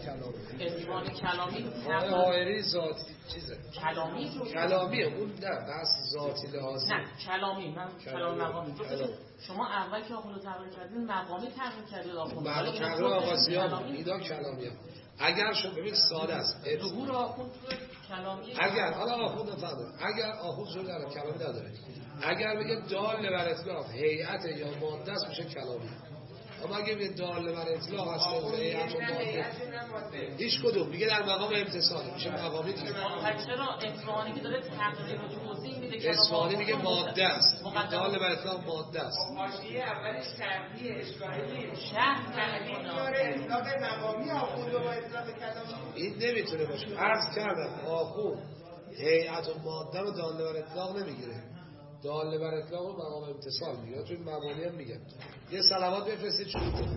کلامی. عنوان کلامی حائری ذاتی چیزه کلامیه اون نه بس ذاتی لحاظی نه کلامی من کلام مقامی شما اول که آخوند رو تغییر کردین مقامی تغییر کردید آخوند مقامی تغییر آغازیان اینا کلامی هم. اگر شما ببینید ساده است ظهور آخوند کلامی اگر حالا آخوند نفهمه اگر آخوند ظهور داره کلامی نداره اگر بگه دال بر اطلاق هیئت یا ماده است میشه کلامی اما اگه بگه دال بر اطلاق هست هیئت و ماده هیچ کدوم میگه در مقام امتصال میشه مقامی دیگه چرا اصفهانی که داره تغییر و توضیح میده اصفهانی میگه ماده است دال بر اطلاق ماده است حاشیه اولش شرطیه اشکالی شرط داره اطلاق مقامی آخوند و اطلاق کلامی این نمیتونه باشه عرض کردم آخوند هیئت و ماده رو دال بر اطلاق نمیگیره دال بر اطلاق رو مقام امتصال میگیره چون مقامی هم میگه یه صلوات بفرستید شروع کنید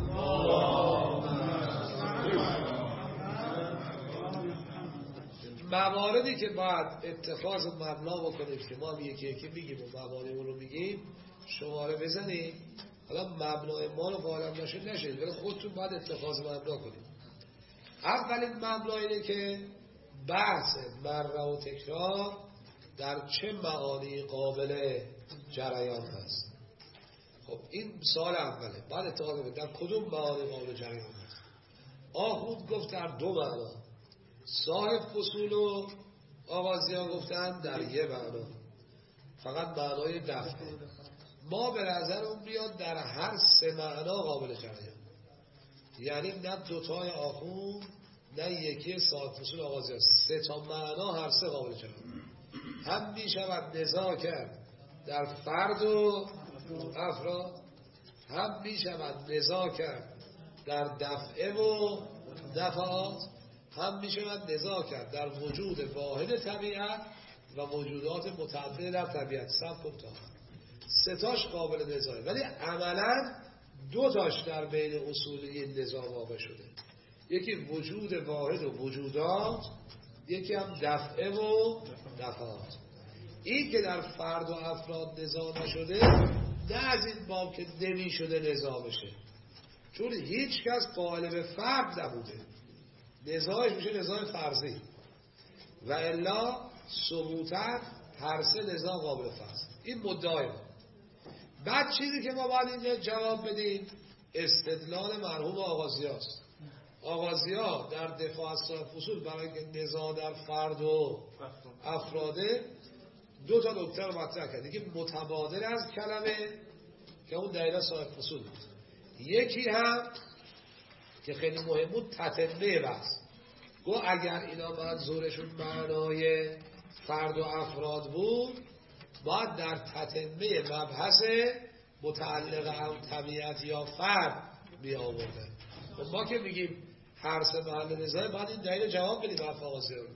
مواردی که باید اتخاذ مبنا بکنید که ما هم یکی یکی میگیم و مبانیمون رو میگیم شماره بزنید حالا مبنای ما رو قائل نشید ولی خودتون باید اتخاذ مبنا کنید اولین مبنا اینه که بحث مره و تکرار در چه معانی قابل جریان هست خب این سال اوله بعد اتخاذ کنید در کدوم معانی قابل جریان هست آخوند گفت در دو معنا صاحب فصول و آغازیان گفتن در یه معنا فقط معنای دفعه ما به نظرمون بیاد در هر سه معنا قابل جریان یعنی نه دوتای آخوند نه یکی صاحب فصول آغازیان سه تا معنا هر سه قابل جریان هم می شود نزاع کرد در فرد و افراد هم می شود نزاع کرد در دفعه و دفعات هم می شود نزاع کرد در وجود واحد طبیعت و موجودات متعدد در طبیعت سب کنتا ستاش قابل نزاعه ولی عملا دو تاش در بین اصولی نزاع واقع شده یکی وجود واحد و وجودات یکی هم دفعه و دفعات این که در فرد و افراد نزاع نشده نه از این باب که نمی شده نزاع بشه چون هیچ کس قائل به فرد نبوده نزاعش میشه نزاع فرضی و الا ثبوتا هر سه نزاع قابل فرض این مدعای ما بعد چیزی که ما باید اینجا جواب بدیم استدلال مرحوم آغازیاست آغازیا در دفاع از صاحب فصول برای اینکه نزاع در فرد و افراده دو تا نکته رو مطرح کرد یکی متبادل از کلمه که اون دلیل صاحب فصول بود یکی هم که خیلی مهم بود تتمه بحث گو اگر اینا منظورشون معنای فرد و افراد بود باید در تتمه مبحث متعلق هم طبیعت یا فرد می آوردن و ما که میگیم هر سه محل نزاعه باید این دلیل جواب بدیم حرف آغازی رو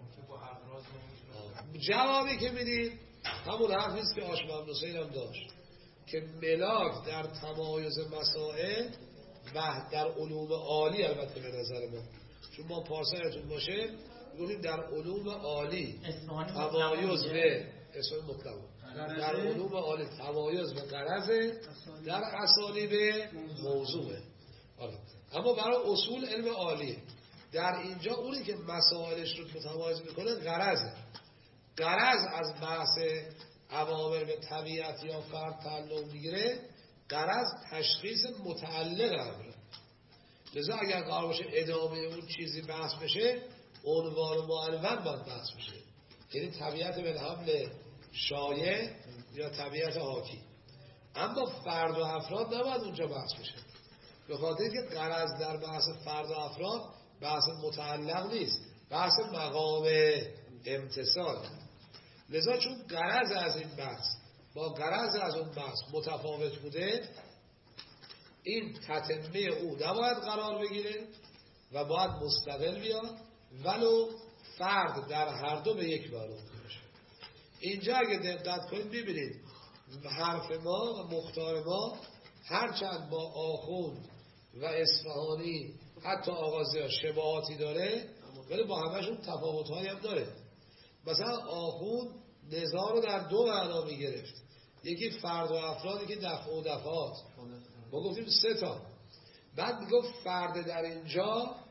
جوابی که میدیم همون حرفیست که آشمام حسین هم داشت که ملاک در تمایز مسائل و در علوم عالی البته به نظر ما چون ما پارسایتون باشه میگونیم در علوم عالی تمایز به اسم مطلق در علوم عالی تمایز به غرضه در اسالیب موضوعه اما برای اصول علم عالیه در اینجا اونی که مسائلش رو متمایز میکنه غرضه غرض از بحث اوامر به طبیعت یا فرد تعلق میگیره غرض تشخیص متعلق امره لذا اگر قرار باشه ادامه اون چیزی بحث بشه عنوان معلوم باید بحث بشه یعنی طبیعت بالحمل شایع یا طبیعت حاکی اما فرد و افراد نباید اونجا بحث بشه به خاطر که غرض در بحث فرد و افراد بحث متعلق نیست بحث مقام امتصال لذا چون غرض از این بحث با غرض از اون بحث متفاوت بوده این تتمه او نباید قرار بگیره و باید مستقل بیاد ولو فرد در هر دو به یک معنا باشه اینجا اگه دقت کنید ببینید حرف ما و مختار ما هرچند با آخوند و اصفهانی حتی آغازی شباهاتی داره ولی با همشون تفاوت‌هایی هم داره مثلا آخوند نزاع رو در دو معنا میگرفت یکی فرد و افراد یکی دفع و دفعات ما گفتیم سه تا بعد میگفت فرد در اینجا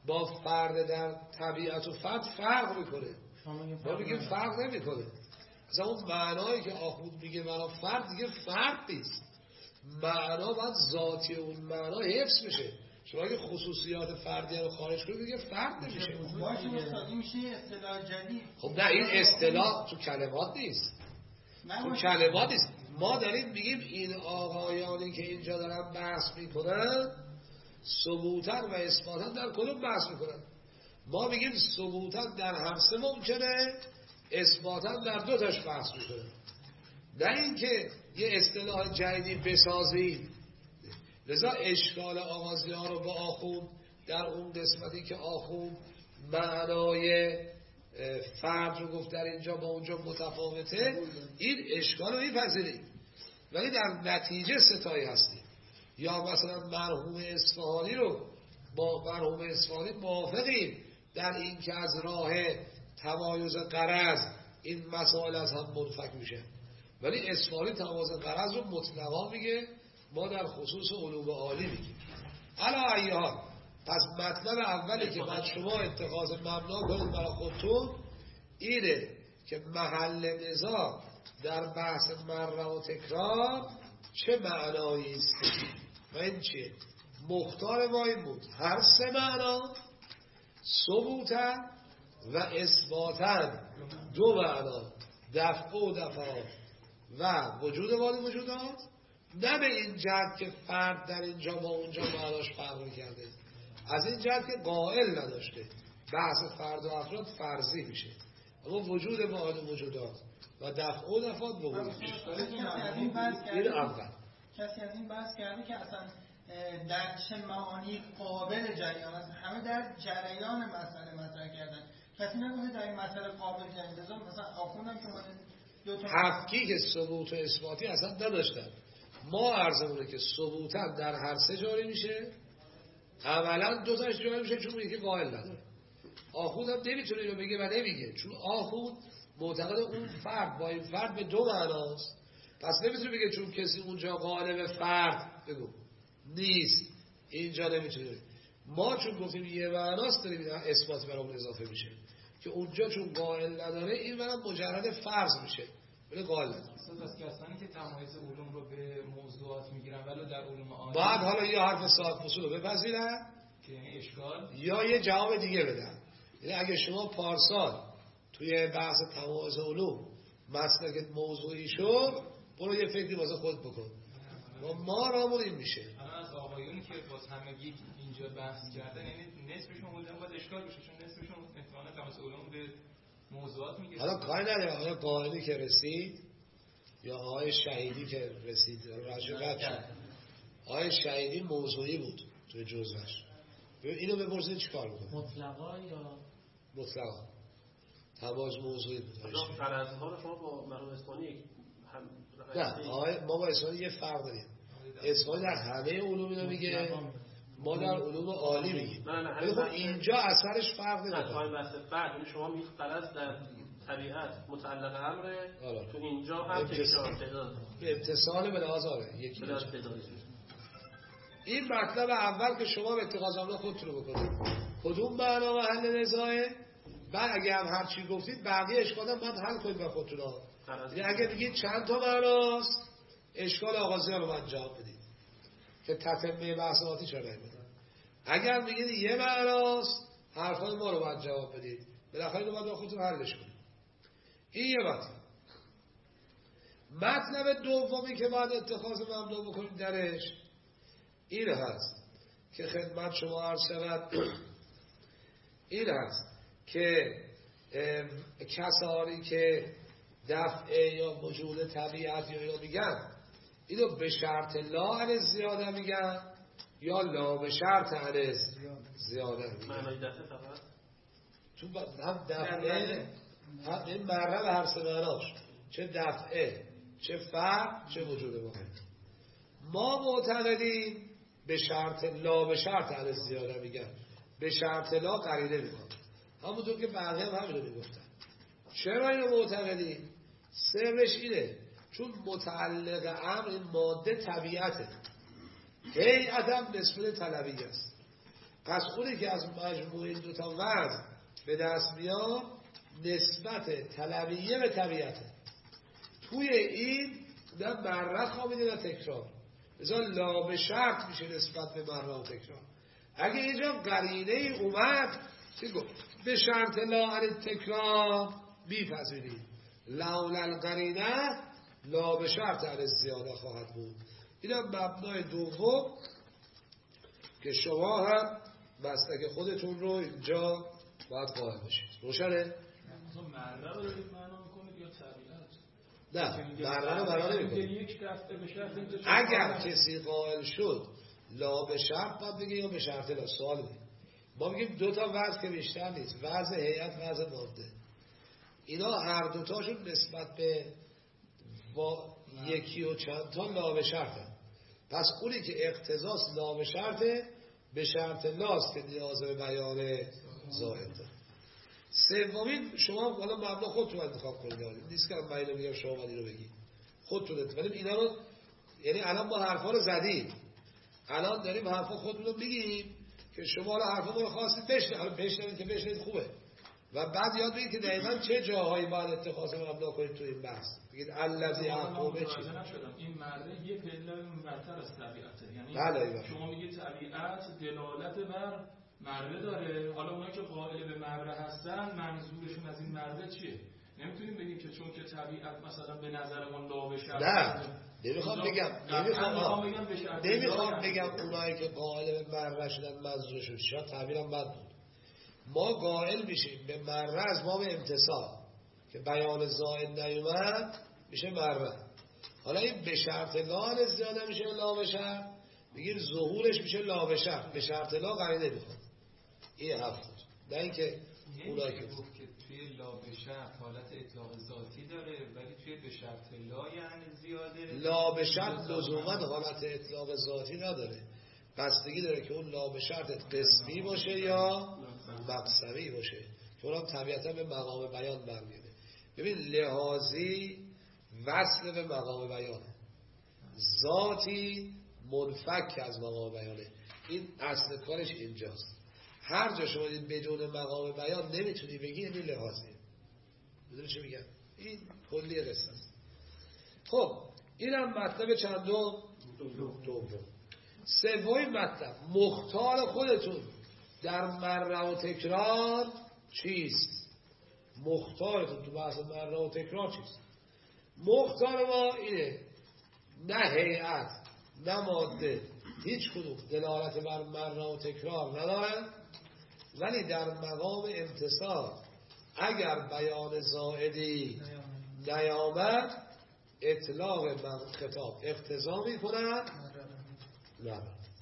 با فرد در طبیعت و فرق میکنه. ما میگیم فرق نمیکنه. اصلا اون معنایی که آخوند میگه معنا فرد دیگه فرد نیست. معنا باید ذاتی اون معنا حفظ بشه. شما اگه خصوصیات فردی رو خارج کنید دیگه فرد نمیشه. باشه استاد این میشه اصطلاح جدید. خب نه این اصطلاح تو کلمات نیست. تو کلمات نیست. ما داریم میگیم این آقایانی که اینجا دارن بحث میکنن ثبوتن و اثباتن در کدوم بحث میکنن؟ ما میگیم ثبوتن در هر سه ممکنه، اثباتن در دو تاش بحث میکنن. نه اینکه یه اصطلاح جدیدی بسازیم. لذا اشکال آغازیان رو با آخوند در اون قسمتی که آخوند معنای فرد رو گفت در اینجا با اونجا متفاوته، این اشکال رو میپذیریم، ولی در نتیجه ستایی هستیم. یا مثلا مرحوم اصفهانی رو با مرحوم اصفهانی موافقیم در این که از راه تمایز غرض این مسائل از هم منفک میشه، ولی اصفهانی تمایز غرض رو مطلقا میگه، ما در خصوص علوم عالی میگیم. علا ایهان، پس مطلب اولی که بعد شما اتخاذ مبنا کنید برای خودتون اینه که محل نزاع در بحث مره و تکرار چه معنایی است و این چیه؟ مختار ما این بود هر سه معنا ثبوتن و اثباتن، دو معنا دفع و دفعات و وجود والی وجودات، نه به این جهت که فرد در اینجا با اونجا معناش فرق کرده، از این جهت که قائل نداشته، بحث فرد و افراد فرضی میشه، اما وجود واحد وجودات و دفع و دفعات به وجود این اول. کسی از این بحث کرده که اصلا در چه معانی قابل جریان است، همه در جریان مسئله مطرح کردن، کسی نگوده در این مسئله قابل جریان. مثلا آخوندم که دو تا تفکیک ثبوت و اثباتی اصلا نداشتن. ما عرضمونه که ثبوتن در هر سه جاری میشه، اولا دو تاش جاری میشه چون یکی قائل نداره. آخوند هم نمیتونه اینو بگه و نمیگه، چون آخوند معتقد اون فرد با این فرد به دو معناست، پس نمیتونه بگه چون کسی اونجا قائل به فرد بگو نیست، اینجا نمیتونه. ما چون گفتیم یه معناست داریم اثبات برامون اضافه میشه که اونجا چون قائل نداره این برام مجرد فرض میشه ولی قائل نداره. از کسانی که تمایز علوم رو به موضوعات میگیرن ولی در علوم عالی بعد حالا یه حرف صاحب اصول رو بپذیرن که یعنی اشکال، یا یه جواب دیگه بدن. یعنی اگه شما پارسال توی بحث تمایز علوم مسئله موضوعی شد، برو یه فکری واسه خود بکن و ما رامون این میشه. الان از آقایون که باز همگی اینجا بحث کردن، یعنی نصفشون بودن باید اشکال بشه، چون نصفشون احتمالاً تمایز علوم به موضوعات میگه. حالا کاری نداره آقای قائلی که رسید یا آقای شهیدی که رسید رد شد. آقای شهیدی موضوعی بود توی جزوش. اینو بپرسید چیکار میکنه؟ مطلقا یا مطلقا تماز موضوعی بود. فرض‌ها رو شما با مرحوم اصفهانی هم نه ما با اصفهانی یه فرق داریم. اصفهانی در همه علوم اینو میگه، ما در علوم عالی میگیم. ولی خب اینجا اثرش فرق نمیکنه. نه نمیکنه. تو بحث فرق، یعنی شما میگید فرض در طبیعت متعلق امره، تو اینجا هم به اتصال به لحاظ یکی این مطلب اول که شما به اتخاذ امر خودتون رو بکنید کدوم معنا محل نزاعه، بعد اگه هم هر چی گفتید بقیه اشکالم باید حل کنید با خودتون ها. یعنی اگه بگید چند تا معناست اشکال آغازیان رو باید جواب بدید که تتمه بحثاتی چرا نمیدن. اگر بگید یه معناست حرفای ما رو باید جواب بدید، بالاخره اینو باید با خودتون حلش کنید. این یه مطلب دومی که باید اتخاذ مبنا بکنید درش این هست که خدمت شما عرض شود، این هست که کسانی که دفع یا وجود طبیعت یا اینا میگن اینو به شرط لا علی زیاده میگن یا لا به شرط علی زیاده میگن. معنی دفع فقط تو هم دفعه هم این مره به هر سه معناش، چه دفعه چه فرق چه وجود واحد. ما معتقدیم به شرط لا به شرط علی زیاده میگن، به شرط لا قرینه میگن، همونطور که بقیه هم همینو میگفتن. چرا اینو معتقدیم؟ سرش اینه چون متعلق امر این ماده طبیعته، هیئت هم نسبت طلبی است. پس اونی که از مجموع این دوتا وزن به دست میاد نسبت طلبیه به طبیعته. توی این نه مره خوابیده نه تکرار، لذا لا به شرط میشه نسبت به مره و تکرار. اگه اینجا قرینه اومد چی گفت؟ به شرط لا عن تکرار میپذیرید، لولا القرینه لا به شرط عن زیاده خواهد بود. اینا مبنای دوم که شما هم مسلک خودتون رو اینجا باید قائل بشید. روشنه؟ مره رو دارید معنا میکنید یا طبیعت؟ نه، مره رو معنا نمیکنید. اگر کسی قائل شد لا به شرط باید بگه یا به شرط لا. سوال بگید. ما میگیم دو تا وضع که بیشتر نیست، وضع هیئت، وضع ماده. اینا هر دوتاشون نسبت به یکی و چند تا لا به شرطه. پس اونی که اقتضاست لا به شرطه، به شرط لاست که نیاز به بیان زائد داره. سومین شما حالا مبنا خودتون انتخاب کنید، نیست که من اینو بگم شما ولی رو بگید، خودتون انتخاب. اینا رو یعنی الان ما حرفا رو زدیم، الان داریم حرفا خودمون رو میگیم که شما حالا حرفا ما رو خواستید بشنوید که بشنوید خوبه، و بعد یاد بگید که دقیقاً چه جاهایی باید اتخاذ مبنا کنید تو این بحث. بگید الذی احکمه چی؟ این مرده یه پله برتر از طبیعته. یعنی بله شما میگید طبیعت دلالت بر مرده داره، حالا اونایی که قائل به مرده هستن منظورشون از این مرده چیه؟ نمیتونیم بگیم که چون که طبیعت مثلا به نظرمون لا به شرط. نه، نمیخوام بگم اونایی که قائل به مرده شدن منظورشون شاید تعبیرم بد بود. ما قائل میشیم به مره از باب امتصال که بیان زائد نیومد میشه مره. حالا این به شرط لا زیاده میشه لا به شرط، میگیم ظهورش میشه لا به شرط، به شرط لا قرینه نمیخواد. این هفت نه اینکه اونایی که گفت که توی لا به شرط حالت اطلاق ذاتی داره، ولی توی به شرط لا یعنی زیاده. لا به شرط لزوما حالت اطلاق ذاتی نداره، بستگی داره که اون لا به شرط قسمی باشه یا مقصدی باشه که اونم طبیعتا به مقام بیان برمیده. ببین لحاظی وصل به مقام بیانه، ذاتی منفک از مقام بیانه. این اصل کارش اینجاست. هر جا شما دید بدون مقام بیان نمیتونی بگی این لحاظی. بدون چی میگم؟ این کلی قصه است. خب اینم مطلب چندم؟ دوم. سومین مطلب مختار خودتون در مره و تکرار چیست؟ مختارتون تو بحث مره و تکرار چیست؟ مختار ما اینه، نه هیئت نه ماده هیچ کدوم دلالت بر مره و تکرار ندارن، ولی در مقام امتصال اگر بیان زائدی نیامد اطلاق خطاب اقتضا میکنن. نه.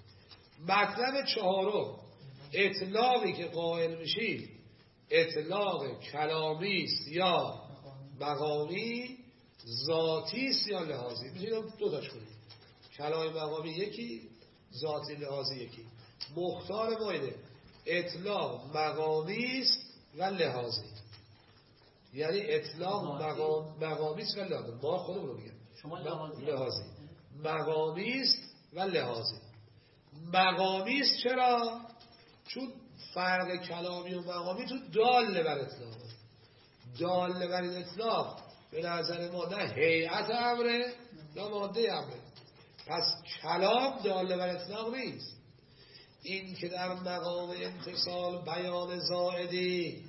مطلب چهارم اطلاقی که قائل میشی اطلاق کلامی است یا مقامی، ذاتی است یا لحاظی. میتونید دو تاش کنید، کلامی مقامی یکی، ذاتی لحاظی یکی. مختار ما اینه اطلاق مقامی است و لحاظی، یعنی اطلاق مقامی است و لحاظی. ما خودمون رو میگم لحاظی، مقامی است و لحاظی. مقامی است چرا؟ چون فرق کلامی و مقامی تو دال بر اطلاق، دال بر اطلاق به نظر ما نه هیئت امره نه ماده امره. پس کلام دال بر اطلاق نیست. این که در مقام امتصال بیان زائدی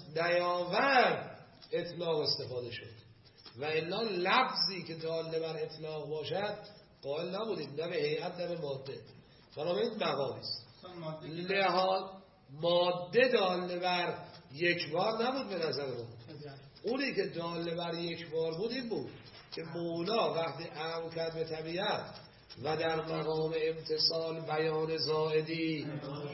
نیاورد اطلاق استفاده شد، و الا لفظی که دال بر اطلاق باشد قائل نبودیم نه به هیئت نه به ماده. بنابراین مقامی است. لحاظ ماده دال بر یک بار نبود به نظر ما. اونی که دال بر یک بار بود این بود که مولا وقتی امر کرد به طبیعت و در مقام امتصال بیان زائدی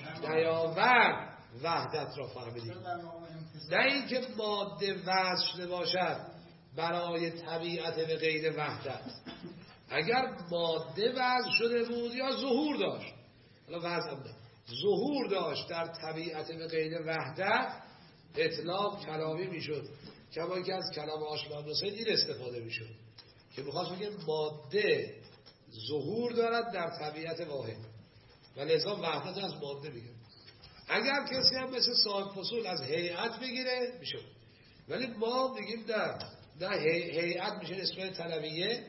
نیاورد وحدت را فهمیدیم. نه اینکه ماده وضع شده باشد برای طبیعت به غیر وحدت. اگر ماده وضع شده بود یا ظهور داشت، حالا وضع هم نه، ظهور داشت در طبیعت به غیر وحدت، اطلاق کلامی میشد. کما که از کلام آشمان حسین این استفاده میشد که میخواست بگه ماده ظهور دارد در طبیعت واحد و لذا وحدت از ماده میگن. اگر کسی هم مثل صاحب فصول از هیئت بگیره میشه، ولی ما میگیم نه هیئت میشه نسبه طلبیه،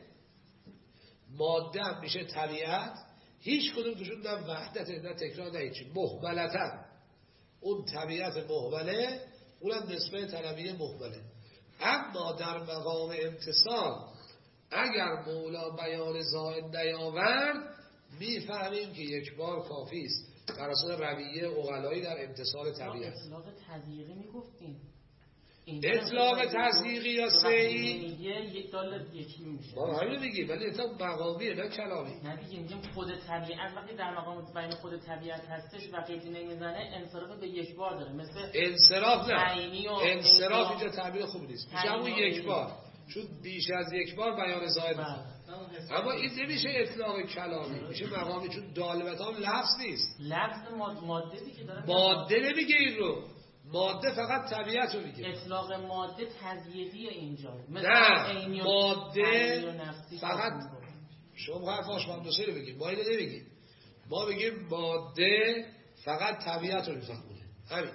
ماده هم میشه طبیعت، هیچ کدوم توشون نه وحدت نه تکرار نه هیچی، مهملتن. اون طبیعت مهمله، اونم نسبه طلبیه مهمله. اما در مقام امتصال اگر مولا بیان زائد نیاورد میفهمیم که یک بار کافی است بر اساس رویه عقلایی در امتصال طبیعت. اطلاق تضییقی میگفتیم، اطلاق تضییقی یا سعی یک دال یکی میشه، ما همین میگیم، ولی اطلاق مقامیه نه کلامی. نه دیگه میگیم خود طبیعت وقتی در مقام بین خود طبیعت هستش و قیدی نمیزنه انصراف به یک بار داره، مثل انصراف نه، انصراف اینجا تعبیر خوب نیست، میشه همون یک بار، چون بیش از یک بار بیان زائد میشه. اما این نمیشه اطلاق کلامی، میشه مقامی، چون دالبتان لفظ نیست، لفظ ماده که داره، ماده نمیگه این رو، ماده فقط طبیعت رو میگه. اطلاق ماده تضییقی اینجا، نه ماده فقط شما حرف آشمندوسی رو بگیم، ما اینو نمیگیم، ما بگیم ماده فقط طبیعت رو میفهمونه. همین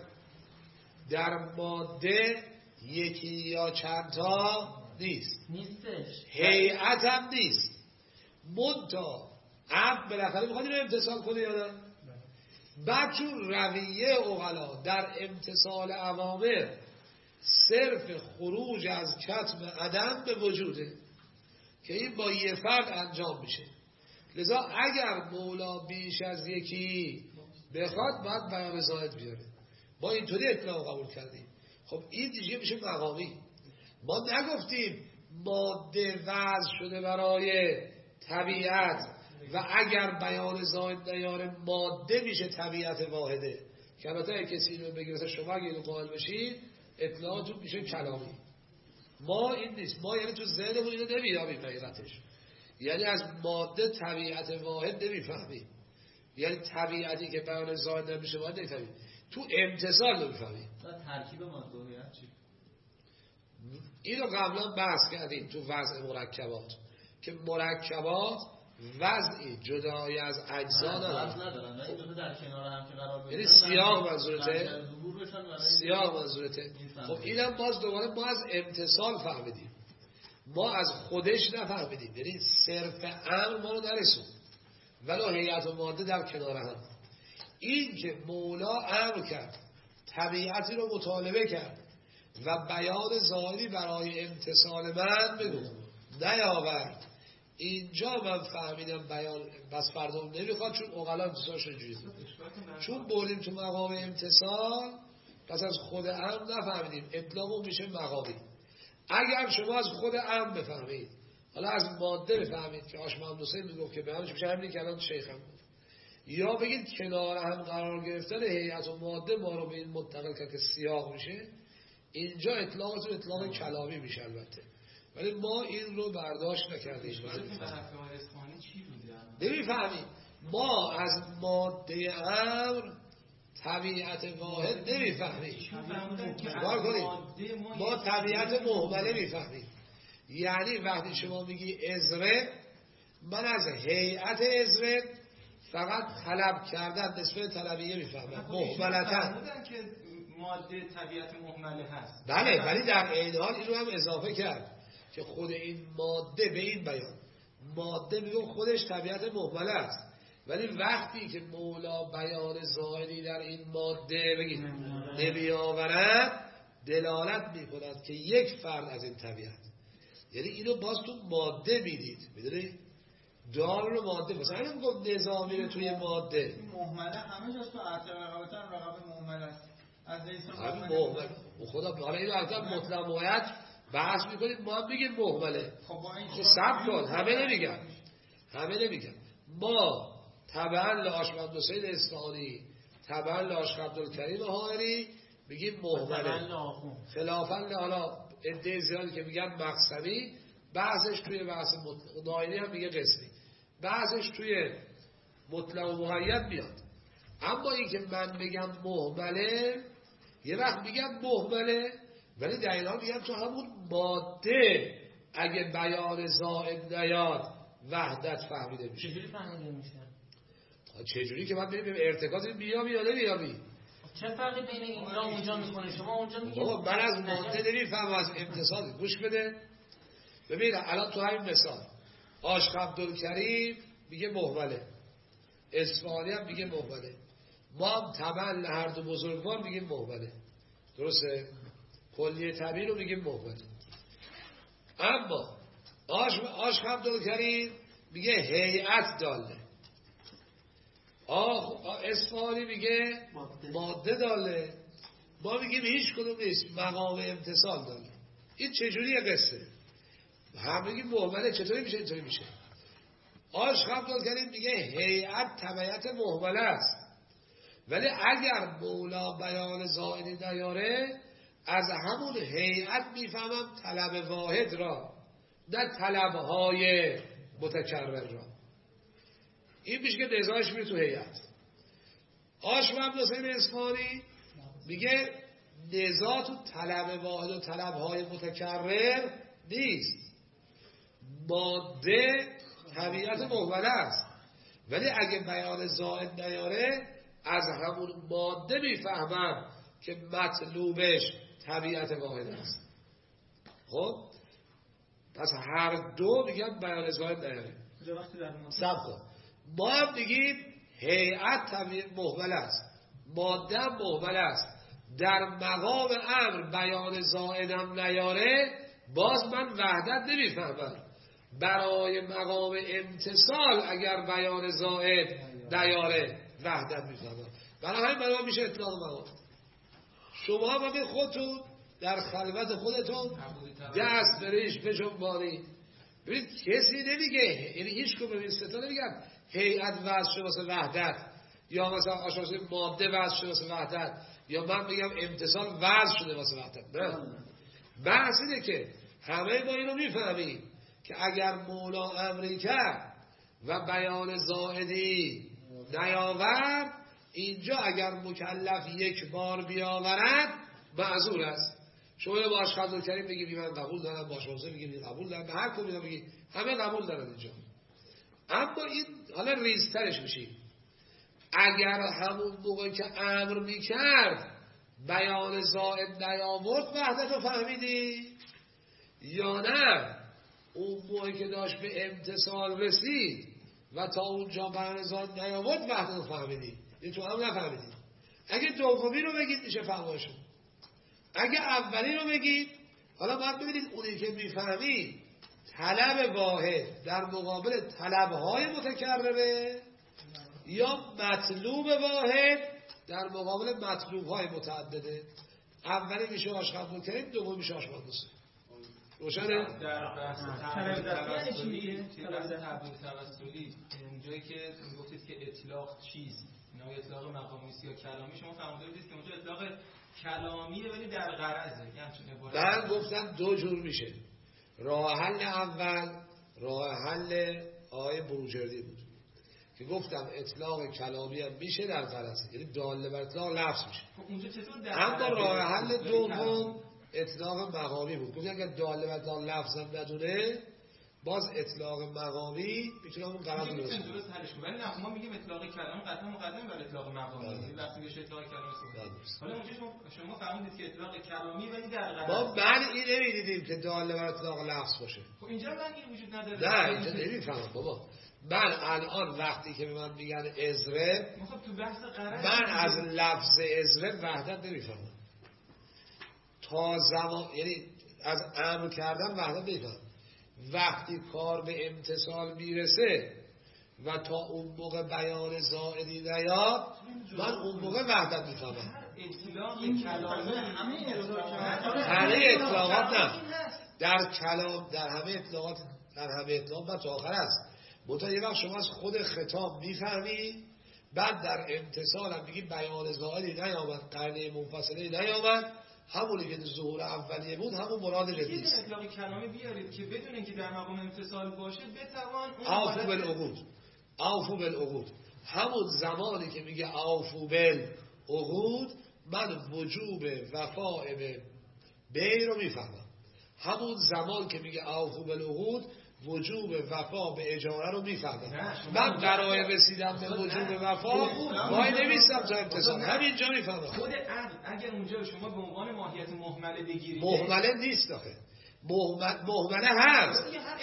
در ماده یکی یا چند تا نیستش، هیئت هم نیست، منتها عقل بالاخره میخواد اینو امتصال کنه یا نه؟ بعد چون رویه عقلا در امتصال اوامر صرف خروج از کتم عدم به وجوده که این با یه فرد انجام میشه، لذا اگر مولا بیش از یکی بخواد باید بیان زائد بیاره. ما اینطوری اطلاق قبول کردیم. خب این دیگه میشه مقامی. ما نگفتیم ماده وضع شده برای طبیعت و اگر بیان زائد نیاره ماده میشه طبیعت واحده، که البته کسی اینو بگه مثلا شما اگه اینو قائل بشید اطلاعاتون میشه کلامی. ما این نیست، ما یعنی تو ذهنمون اینو نمیدامیم حقیقتش، یعنی از ماده طبیعت واحد نمیفهمیم، یعنی طبیعتی که بیان زائد نمیشه باید نمیفهمیم، تو امتصال نمیفهمیم. ترکیب ماده چی؟ اینو قبلا بحث کردیم تو وضع مرکبات، که مرکبات وضعی جدای از اجزا ندارن، این دو در کنار هم که قرار بگیرن، یعنی سیاق منظورته؟ سیاق منظورته. خب اینم باز دوباره ما از امتصال فهمیدیم، ما از خودش نفهمیدیم، یعنی صرف امر ما رو نرسون ولو هیئت و ماده در کنار هم. این که مولا امر کرد، طبیعتی رو مطالبه کرد و بیان ظاهری برای امتصال من بگو نیاورد، اینجا من فهمیدم بیان بس فردا نمیخواد، چون اقلا امتصالش اینجوری چون بردیم تو مقام امتصال پس از خود امر نفهمیدیم، اطلاق میشه مقامی. اگر شما از خود امر بفهمید، حالا از ماده بفهمید که آشمهندو حسین میگفت که بیانش میشه همینی که الان شیخ هم گفت، یا بگید کنار هم قرار گرفتن هیئت و ماده ما رو به این منتقل کرد که سیاق میشه، اینجا اطلاقاتون اطلاق کلامی میشه البته، ولی ما این رو برداشت نکردیم. نمیفهمیم. ما از ماده امر طبیعت واحد نمیفهمیم. چیکار کنیم؟ ما طبیعت مهمله میفهمیم. یعنی وقتی شما میگی ازره، من از هیئت ازره فقط طلب کردن نسبه طلبیه میفهمم، مهملتن که ماده طبیعت مهمله هست. بله، ولی در این حال این رو هم اضافه کرد که خود این ماده به این بیان، ماده میگم خودش طبیعت مهمله است، ولی وقتی که مولا بیان ظاهری در این ماده بگید نمیآورد، دلالت میکند که یک فرد از این طبیعت، یعنی اینو باز تو ماده میدید، میدونی؟ دال رو ماده، مثلا اینو گفت نظامی رو توی ماده مهمله همه جاست، تو اعتبار رقابتن رقابت مهمله است از همین مهمله. خدا حالا اینو اصلا مطلق موعد بحث میکنید، ما هم بگیم مهمله. خب سب کن، همه نمیگن. ما تبعا لآشمند حسین اصفهانی، تبعا لآشق عبدالکریم حائری بگیم مهمله، خلافا حالا عده زیادی که میگن مقسمی، بعضش توی بحث دایری هم میگه قسمی، بعضش توی مطلق و مقید میاد. اما این که من بگم مهمله، یه وقت میگم مهمله ولی در این حال میگم تو همون ماده اگه بیان زائد نیاد وحدت فهمیده میشه. چجوری فهمیده میشه؟ چجوری که من ببینیم ارتکاز بیامی یا نمیامی. چه فرقی بین اینجا و اونجا میکنه؟ شما اونجا میگید بابا من از ماده نمیفهمم، از امتصال. گوش بده ببین الان تو همین مثال عاشق عبدالکریم میگه مهمله، اصفهانی هم میگه مهمله، ما هم تبل هر دو بزرگوار میگیم مهمله، درسته؟ کلیه طبیعی رو میگیم مهمله. اما عاشق عبدالکریم میگه هیئت داله، اصفهانی میگه ماده داله، ما میگیم هیچ کدوم نیست، مقام امتصال داله. این چجوریه قصه؟ هم میگیم مهمله، چطوری میشه اینطوری میشه؟ عاشق عبدالکریم میگه هیئت تبعیت مهمله است، ولی اگر مولا بیان زائدی نیاره از همون هیئت میفهمم طلب واحد را، نه طلبهای متکرر را. این میشه که نزاعش میره تو هیئت. عاشق عبدالحسین اصفهانی میگه نزاع تو طلب واحد و طلبهای متکرر نیست، ماده طبیعت مهمله است، ولی اگه بیان زائد نیاره از همون ماده میفهمم که مطلوبش طبیعت واحد است. خب پس هر دو میگم بیان زائد نیاره. سب کن، ما هم میگیم هیئت طبیعت مهمله است، ماده هم مهمله است، در مقام امر بیان زائدم نیاره باز من وحدت نمیفهمم. برای مقام امتصال اگر بیان زائد نیاره وحدت میفهمم. برای همین میشه اطلاق مقام. شما هم به خودتون در خلوت خودتون دست بریش بجنبانی. ببینید کسی نمیگه، یعنی هیچ کدوم این ستا نمیگن هیئت وضع شده واسه وحدت، یا مثلا آشپزی ماده وضع شده واسه وحدت، یا من میگم امتصال وضع شده واسه وحدت. نه، بحث اینه که همه ما اینو میفهمیم که اگر مولا امری کرد و بیان زائدی نیاورد، اینجا اگر مکلف یک بار بیاورد معذور است. شما با عاشق عبدالکریم بگید من قبول دارم، با عاشق بگید قبول دارم، به هر کدوم بگید همه قبول دارن اینجا. اما این حالا ریزترش میشیم، اگر همون موقع که امر میکرد بیان زائد نیاورد وحدت رو فهمیدی یا نه اون موقع که داشت به امتصال رسید و تا اونجا بیان زائد نیاورد وحدت رو فهمیدی؟ این تو هم نفهمیدی. اگه دومی رو بگید میشه فهماشون، اگه اولی رو بگید حالا باید ببینید اونی که میفهمید طلب واحد در مقابل طلبهای متکرره یا مطلوب واحد در مقابل مطلوبهای متعدده. اولی میشه عاشق عبدالکریم، دومی میشه عاشق عبدالحسین. روشنه؟ در بحث تحویل توسلی اونجایی که گفتید که اطلاق چیست، اینا اطلاق مقامی یا کلامی، شما فهمیدید که اونجا اطلاق کلامیه ولی در غرضه. من گفتم دو جور میشه. راه حل اول راه حل آیه بروجردی بود که گفتم اطلاق کلامی هم میشه در غرضه، یعنی داله بر اطلاق لفظ میشه. اونجا چطور در اما راه حل دوم اطلاق مقامی بود. گفتم اگر داله بر اطلاق لفظ هم ندونه باز اطلاق مقامی میتونه اون غرض رو درست حلش کنه. ولی نه ما میگیم اطلاق کلام قطعا مقدم بر اطلاق مقامی. وقتی بهش اطلاق کلامی است. حالا اونجا شما فهمیدید که اطلاق کلامی ولی در غرض. ما بعد این نمیدیدیم که داله بر اطلاق لفظ باشه. خب اینجا من این وجود نداره. نه اینجا نمیفهمم بابا. من الان وقتی که به من میگن ازره، تو بحث غرض من از لفظ ازره وحدت نمیفهمم. تا زمان یعنی از امر کردن وحدت نمیفهمم. وقتی کار به امتصال میرسه و تا اون موقع بیان زائدی نیاد من اون موقع وحدت میفهمم. اطلاق کلامی همه اطلاقات نه، در کلام در همه اطلاقات تا آخر است. منتها یه وقت شما از خود خطاب میفهمی، بعد در امتصال هم میگی بیان زائدی نیامد، قرنه منفصله نیامد، همونی که ظهور اولیه بود همون مراد جدی است. اطلاق کلامی بیارید که بدون اینکه در مقام امتصال باشه بتوان عفو بالعقود. همون زمانی که میگه عفو بالعقود من وجوب وفاء به بی رو میفهمم. همون زمان که میگه عفو بالعقود وجوب وفا به اجاره رو میفهمم. من برای رسیدم به وجوب وفا وای نمیستم تا امتصال، همینجا میفهمم. خود عقل اگر اونجا شما به عنوان ماهیت مهمله بگیرید، مهمله نیست آخه، مهمله هست،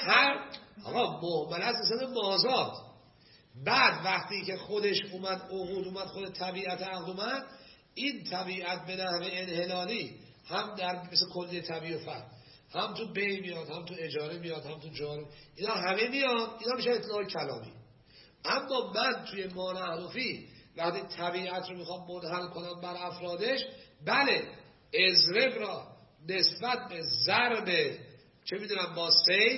آقا مهمله هست مثلا مازاد. بعد وقتی که خودش اومد، عقول اومد، خود طبیعت عقل اومد، این طبیعت به نحو انحلالی هم در مثل کلی طبیعی و فرد، هم تو بی میاد، هم تو اجاره میاد، هم تو جاره، اینا همه میاد، اینا میشه اطلاع کلامی. اما من توی مانعرفی وقتی طبیعت رو میخوام منحل کنم بر افرادش، بله اضرب را نسبت به ضرب چه میدونم با سیف،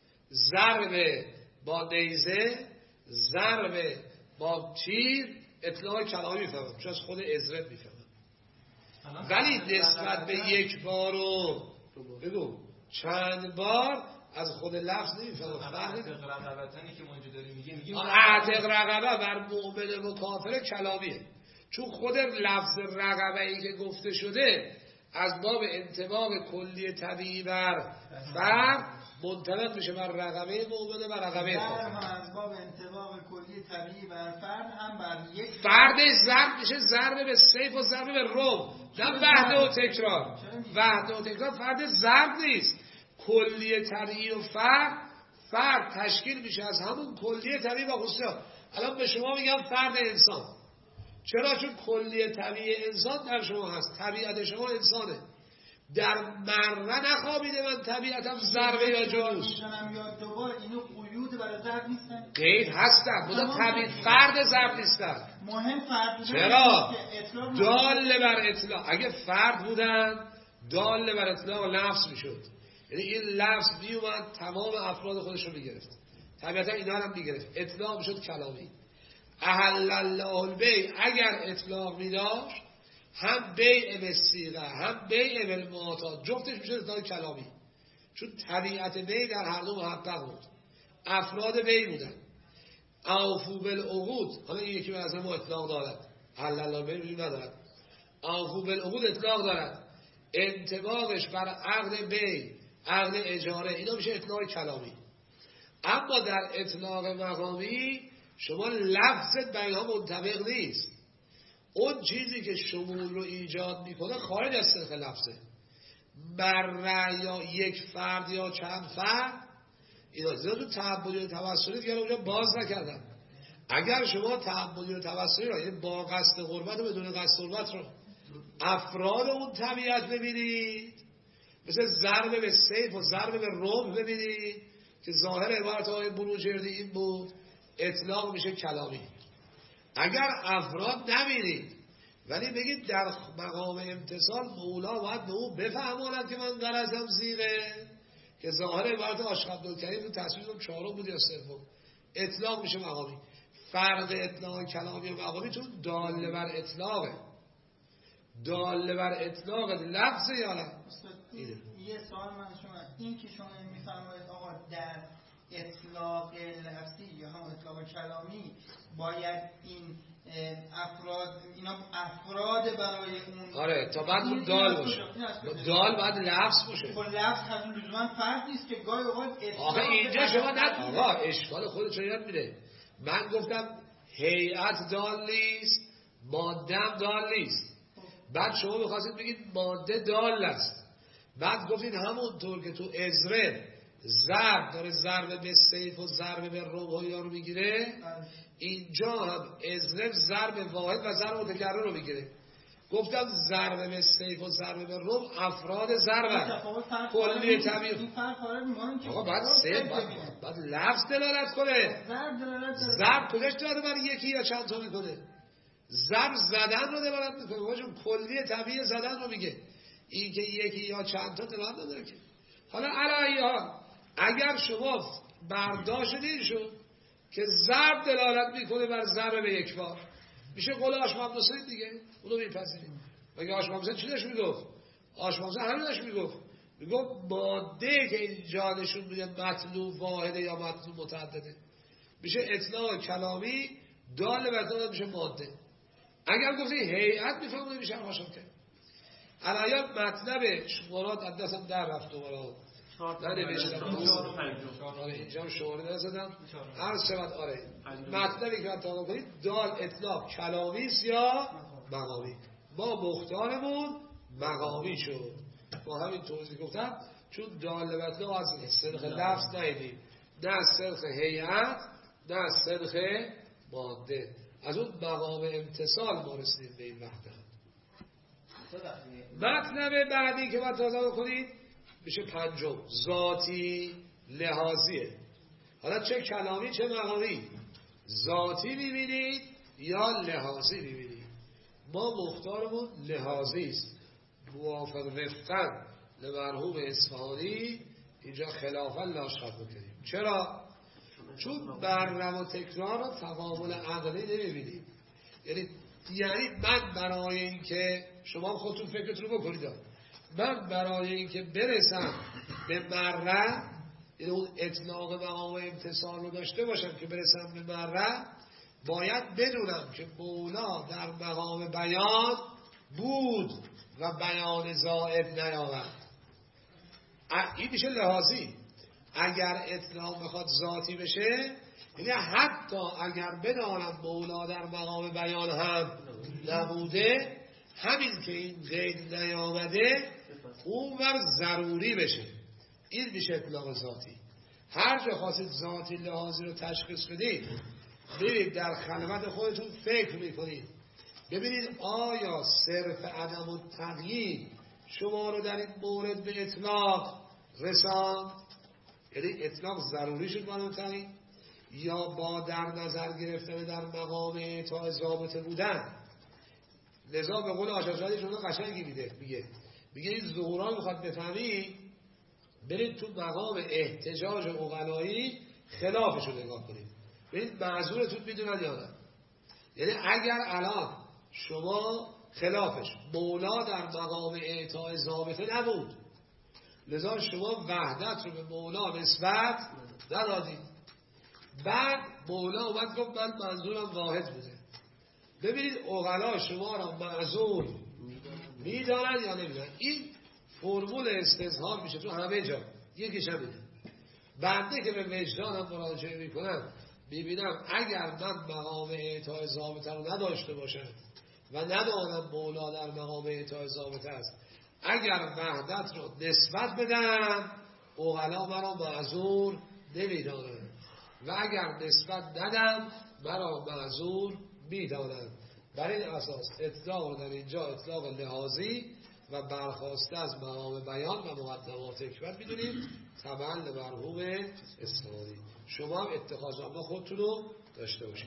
ضرب با نیزه، ضرب با تیر اطلاع کلامی میفهمم، چون از خود اضرب میفهمم. ولی نسبت به یک بار و بگو چند بار از خود لفظ نمیفهمم. اعتق رقبتنی که ما اینجا داریم میگیم اعتق رقبه بر مؤمن و کافر کلامیه، چون خود لفظ رقبه ای که گفته شده از باب انطباق کلی طبیعی بر فرد منطبق میشه بر رقبه مؤمن و رقبه کافر. هم از باب انطباق کلی طبیعی بر فرد هم بر یک فردش ضرب میشه ضرب به سیف و ضرب به رب، نه وحده و تکرار. وحده و تکرار فرد ضرب نیست. کلیه طبیعی و فرد تشکیل میشه از همون کلیه طبیعی و خصوصیات. الان به شما میگم فرد انسان، چرا؟ چون کلیه طبیعی انسان در شما هست، طبیعت شما انسانه. در مره نخوابیده من طبیعتم ضربه یا جلوس یا دوبار اینو قیود برای ضرب نیستن، قید هستن، بوده طبیعت فرد ضرب نیستن. مهم فرد چرا؟ دال بر اطلاق. اگه فرد بودن دال بر اطلاق لفظ میشد، یعنی این لفظ میومد تمام افراد خودش رو میگرفت، طبیعتا اینا هم میگرفت، اطلاق میشد کلامی. احل الله البیع اگر اطلاق میداشت، هم بیع بالصیغه هم بیع بالمعاطات جفتش میشه اطلاق کلامی، چون طبیعت بیع در هر دو محقق بود، افراد بیع بودن. اوفو بالعقود، حالا این یکی به نظر ما اطلاق دارد، احل الله البیع ندارد. اوفو بالعقود اطلاق دارد، انطباقش بر عقد بیع، عقد اجاره، اینا میشه اطلاق کلامی. اما در اطلاق مقامی شما لفظت بینها منطبق نیست. اون چیزی که شمول رو ایجاد میکنه خارج از سنخ لفظه. مره یا یک فرد یا چند فرد، اینا تو تعبدی و توسلی دیگر اونجا باز نکردن. اگر شما تعبدی و توسلی رو، یعنی با قصد قربت و بدون قصد قربت رو، افراد اون طبیعت ببینید، مثل ضرب به سیف و ضرب به رمح ببینید که ظاهر عبارت های بروجردی این بود، اطلاق میشه کلامی. اگر افراد نبینید ولی بگید در مقام امتصال مولا باید به او بفهماند که من غرضم زیره، که ظاهر عبارت عاشق عبدالکریم تو تصویر چهارم بود یا سوم، اطلاق میشه مقامی. فرق اطلاق کلامی و مقامی چون داله بر اطلاقه، داله بر اطلاق لفظ یا نه. یه سوال من شما، این که شما میفرمایید آقا در اطلاق لفظی یا هم اطلاق کلامی باید این اینا افراد برای اون، آره تا بعد اون دال باشه، دال بعد لفظ باشه. خب لفظ از اون لزوما فرد نیست که گاهی اوقات آخه اینجا شما نه آقا اشکال خودت رو یاد میده. من گفتم هیئت دال نیست، ماده هم دال نیست، بعد شما می‌خواستید بگید ماده دال است، بعد گفتید همونطور که تو ازره ضرب داره ضرب به سیف و ضرب به رمح رو میگیره، اینجا هم ازره ضرب واحد و ضرب متکرر رو میگیره. گفتم ضرب به سیف و ضرب به رمح افراد ضرب کلی طبیعی. آقا بعد سیف بعد لفظ دلالت کنه. ضرب کجاش داره برای یکی یا چند تا میکنه؟ ضرب زدن رو دلالت میکنه، واجب کلی طبیعی زدن رو میگه. این که یکی یا چند تا دلالت نداره که. حالا علی حال اگر شما برداشت این شد که ضرب دلالت میکنه بر ضرب به یک بار، میشه قول آشمام نصرید دیگه، اونو میپذیریم. مگه آشمام نصرید چی داشت میگفت؟ آشمام نصرید همین داشت میگفت ماده که اینجا نشون میده مطلوب واحده یا مطلوب متعدده، میشه اطلاق کلامی دال بر دال میشه ماده. اگر گفتی هیئت میفهمونه میشه همشون کرد. علایات مطلب شمارات از دستم در رفت دوباره ننوشتم. آره اینجا شماره نزدم. عرض شود آره مطلبی که تعامل کنید دال اطلاق کلامی است یا مقامی. ما مختارمون مقامی شد. با همین توضیح گفتم چون دال اطلاق از صدق لفظ نیدیم، نه صدق هیئت نه صدق ماده. از اون مقام امتصال ما رسیدیم به این وحدت. مطلب بعدی که باید تازه بکنید میشه پنجم، ذاتی لحاظیه. حالا چه کلامی چه مقامی، ذاتی میبینید یا لحاظی میبینید. ما مختارمون لحاظی است. موافق وفقا لمرحوم اصفهانی اینجا خلافا لاشخط بکنیم. چرا؟ چون برنم و تکرار و تقابل عقلی نمیبینید. یعنی من برای اینکه شما خودتون فکرتون رو بکنید، من برای اینکه برسم به مره، یعنی اون اطلاق مقام امتصال رو داشته باشم که برسم به مره، باید بدونم که مولا در مقام بیان بود و بیان زائد نیامد. این میشه لحاظی. اگر اطلاق بخواد ذاتی بشه، یعنی حتی اگر بدانم مولا در مقام بیان هم نبوده، همین که این قید نیامده اونور ضروری بشه، این میشه اطلاق ذاتی. هر جا خواستید ذاتی لحاظی رو تشخیص بدید، برید در خلوت خودتون فکر میکنید ببینید آیا صرف عدم التغییر شما رو در این مورد به اطلاق رساند، یعنی اطلاق ضروری شد بالاتری، یا با در نظر گرفتن در مقام اعطاء ضابطه بودن. لذا به قول آشاجانی شما قشنگی میگه این ظهورا میخواد بفهمی، برید تو مقام احتجاج عقلایی خلافش رو نگاه کنید، برید معذورتون میدونن یا نه. یعنی اگر الان شما خلافش مولا در مقام اعطاء ضابطه نبود، لذا شما وحدت رو به مولا نسبت ندادید، بعد مولا اومد گفت من منظورم واحد بوده. ببینید عقلا شما را معذور میدانن یا نمیدانن. این فرمول استظهار میشه تو همه جا، یکیش همینه. بنده که به وجدانم مراجعه میکنم ببینم اگر من مقام اعطاء ضابطه رو نداشته باشم و ندانم مولا در مقام اعطاء ضابطه است، اگر وحدت رو نسبت بدم عقلا مرا معذور نمیدانن و اگر نسبت ندم مرا معذور میدانن. بر این اساس اطلاق رو در اینجا اطلاق لحاظی و برخواسته از مقام بیان و مقدمات حکمت میدونیم طبعا لمرحوم اصفهانی. شما هم اتخاذ اما خودتون رو داشته باشید.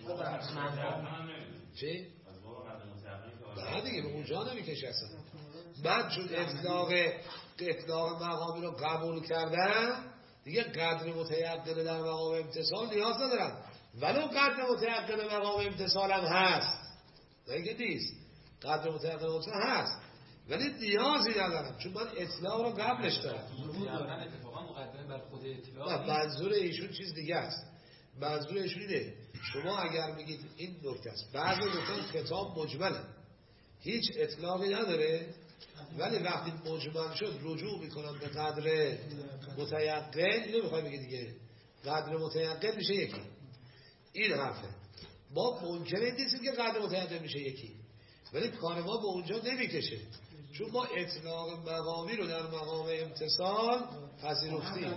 چی؟ نه دیگه به اونجا نمیکشه اصلا. من چون اطلاق مقامی رو قبول کردم دیگه قدر متیقن در مقام امتصال نیاز ندارم، ولو قدر متیقن مقام امتصال هم هست، نگه نیست، قدر متیقن امتصال هست ولی نیازی ندارم چون من اطلاق رو قبلش دارم. اتفاقا مقدمه بر خود اطلاق. منظور ایشون چیز دیگه است. منظور ایشون اینه شما اگر میگید این نکته است، بعضی نکته کتاب مجمله هیچ اطلاقی نداره ولی وقتی مجمل شد رجوع میکنم به قدر متیقن، اینو میخوای بگی دیگه قدر متیقن میشه یکی. این حرفه. ما منکر نیستیم که قدر متیقن میشه یکی، ولی کار ما به اونجا نمیکشه چون ما اطلاق مقامی رو در مقام امتصال پذیرفتیم.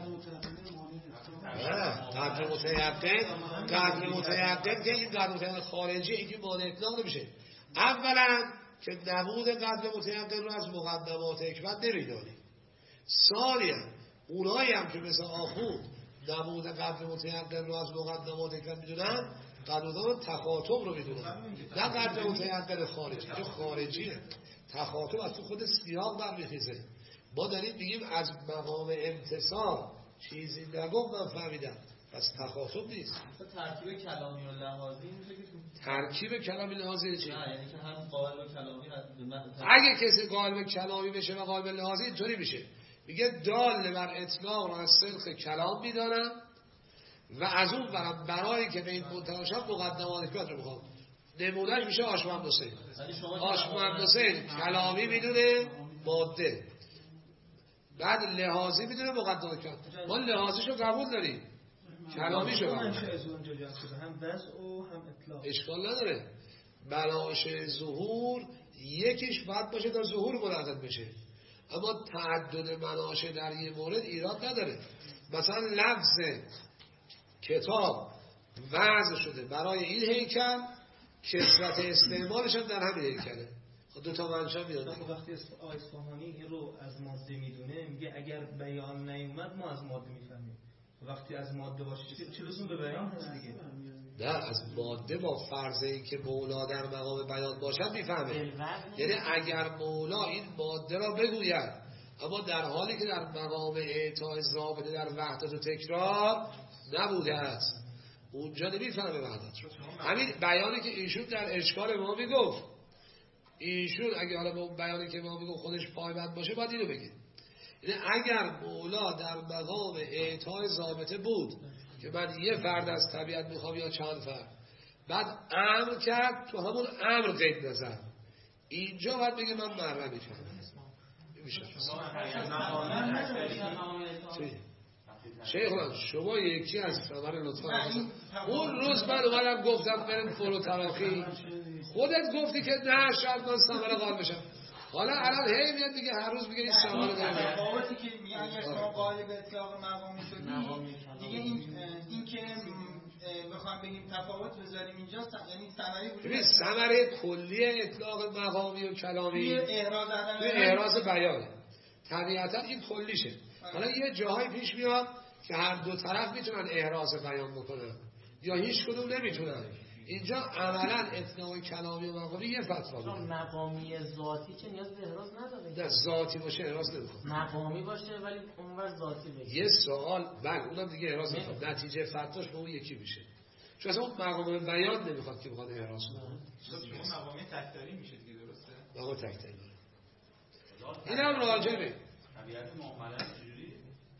قدر متیقن که این قدر متیقن خارجی این که مانع اطلاق نمیشه. اولا که نبود قدر متیقن رو از مقدمات حکمت نمیدانیم. ثانیا اونایی هم که مثل آخوند نبود قدر متیقن رو از مقدمات حکمت میدونن، قدر تخاطب رو میدونن، نه قدر متیقن خارجی. چون خارجیه تخاطب از تو خود سیاق برمیخیزه. ما داریم میگیم از مقام امتصال چیزی نگفت من فهمیدم، پس تخاطب نیست. ترکیب کلامی و لحاظی میشه که ترکیب کلامی لحاظی چی؟ نه یعنی که هم قالب کلامی اگه کسی قالب کلامی بشه و قالب لحاظی اینطوری میشه، میگه دال بر اطلاق رو از صدق کلام میدانم و از اون برای که به این منتهی شم مقدمات حکمت رو میخوام. نمونهش میشه آشمند حسین. آشمند حسین کلامی میدونه ماده، بعد لحاظی میدونه مقدمه کرد. ما لحاظیشو قبول داریم، کلامیشو قبول داریم. هم وضع و هم اطلاق اشکال نداره. مناشه ظهور یکیش باید باشه تا ظهور منعقد بشه، اما تعدد مناشه در یه مورد ایراد نداره. مثلا لفظ کتاب وضع شده برای این هیکل، کثرت استعمالش هم در همین هیکله. خب دو تا منشأ میاد. وقتی اصفهانی این رو از ماده میدونه، میگه اگر بیان نیومد ما از ماده میفهمیم. وقتی از ماده باشه چه لزوم به بیان هست دیگه؟ نه، از ماده با فرض این که مولا در مقام بیان باشد میفهمه. یعنی اگر مولا این ماده را بگوید اما در حالی که در مقام اعطای ضابطه در وحدت و تکرار نبوده است، اونجا نمیفهمه وحدت رو. همین بیانی که ایشون در اشکال ما میگفت، ایشون اگه حالا به اون بیانی که ما میگفت خودش پایبند باشه باید اینو بگه. یعنی اگر مولا در مقام اعطای ضابطه بود که من یه فرد از طبیعت میخوام یا چند فرد، بعد امر کرد تو همون امر قید نظر، اینجا باید بگه من مره میفهمم. میشه شیخ من شما یکی از ثمر لطفا اون روز من اومدم گفتم بریم فرو تراخی، خودت گفتی که نه شاید من ثمر قال بشم، حالا الان هی میاد دیگه هر روز میگه این ثمر داره. تفاوتی که میگن اگر شما قالب اطلاق مقامی شدی دیگه این که بخوام بگیم تفاوت بذاریم اینجا، یعنی ثمره وجود ببین ثمره کلی اطلاق مقامی و کلامی احراز بیانه، طبیعتا این کلیشه. حالا یه جاهای پیش میاد که هر دو طرف میتونن احراز بیان بکنن یا هیچ کدوم نمیتونن. اینجا عملا اطلاق کلامی و مقامی یه فتوا میده. مقامی ذاتی چه نیاز به احراز نداره. نه ذاتی باشه احراز نمیخواد. مقامی باشه ولی اونور ذاتی بشه. یه سوال بله اونم دیگه احراز نمیخواد. نتیجه فتواش به اون یکی میشه. چون اصلا اون مقام بیان نمیخواد که بخواد احراز کنه. چون مقامی تک‌داری میشه دیگه، درسته؟ مقام تک‌داری. اینم راجبه. طبیعت معامله چجوری؟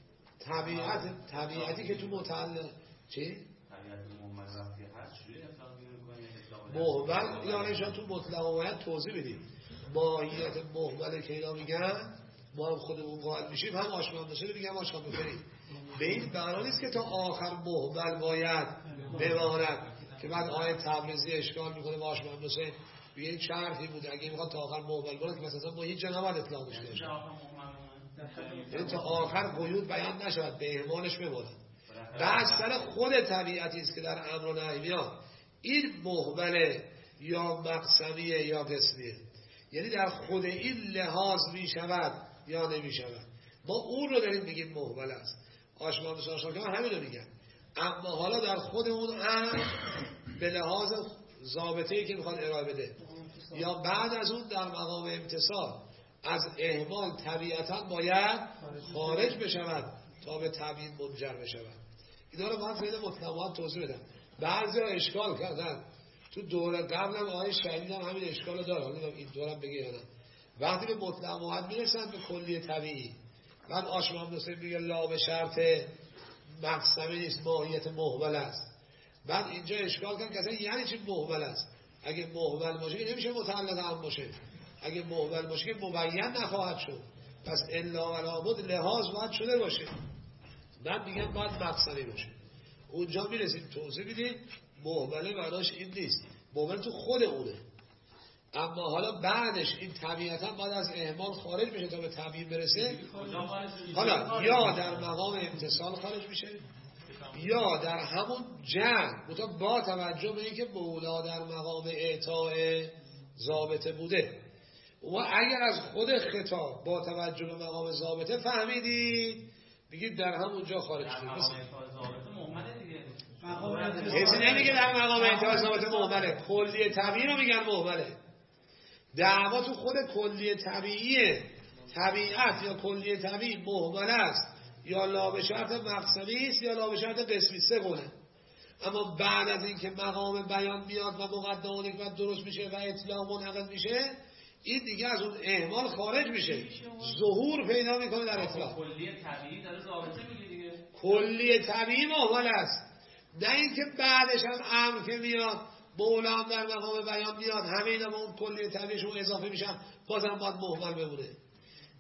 طبیعتی که تو متعلق چی؟ طبیعت معامله وقتی هست چجوری اطلاق می‌کنه؟ محمل یا نشان تو مطلق و باید توضیح بدیم. ماهیت محمل که اینا میگن ما هم خودمون قائل میشیم، هم آشکار بشه بگیم آشکار بکنیم. به این معنا نیست که تا آخر محمل باید بماند که بعد آیه تبریزی اشکال میکنه با آشکار بشه میگه این شرطی بوده اگه میخواد تا آخر محمل باشه که مثلا ما هیچ جا نباید اطلاق بشه، یعنی تا آخر قیود بیان نشود به اهمالش بماند. بعد سر خود طبیعتی است که در امر و نهی میاد، این محمله یا مقسمیه یا قسمیه، یعنی در خود این لحاظ میشود یا نمیشود. ما اون رو داریم بگیم محمل است. آشمان که همین رو میگن. اما حالا در خود اون امر به لحاظ ضابطه‌ای که میخواد ارائه بده یا بعد از اون در مقام امتصال از اهمال طبیعتا باید خارج بشود تا به تبیین منجر بشود. اینا رو من خیلی مطلقاً توضیح بدم. بعضی ها اشکال کردن تو دوره قبلم آقای شهید هم همین اشکال داره، حالا این دورم بگه یا نه. وقتی به مطلق موحد میرسن به کلی طبیعی، من آشمان حسین میگه لا به شرط مقسمی نیست ماهیت محمل است. بعد اینجا اشکال کردن که اصلا یعنی چی محمل است؟ اگه محمل باشه که نمیشه متعلق هم باشه، اگه محمل باشه که مبین نخواهد شد، پس الا و لابد لحاظ باید شده باشه. بعد میگن باید مقسمی باشه. اونجا میرسیم توضیح میدیم محمله معناش این نیست، محمل تو خود اونه، اما حالا بعدش این طبیعتا باید از اهمال خارج بشه تا به تبیین برسه. حالا یا در مقام امتصال خارج میشه یا در همون جمع با توجه به اینکه مولا در مقام اعطاء ضابطه بوده. و اگر از خود خطاب با توجه به مقام ضابطه فهمیدید بگید در همون جا خارج شده. کسی نمیگه در مقام اعطاء ضابطه محمله، کلیه طبیعی رو میگن محمله. دعوا تو خود کلیه طبیعیه، طبیعت یا کلیه طبیعی محمل است یا لا به شرط مقسمی است یا لا به شرط قسمی، سه گونه. اما بعد از اینکه مقام بیان میاد و مقدم و نکبت درست میشه و اطلاق منعقد میشه، این دیگه از اون اهمال خارج میشه، ظهور پیدا میکنه در اطلاق. کلیه طبیعی داره ضابطه میگه دیگه. کلیه طبیعی محمل است، نه اینکه بعدش هم امر که میاد مولا هم در مقام بیان میاد همه اینا به اون کلیه طبیعیشون اضافه میشن بازم باید محمل بمونه.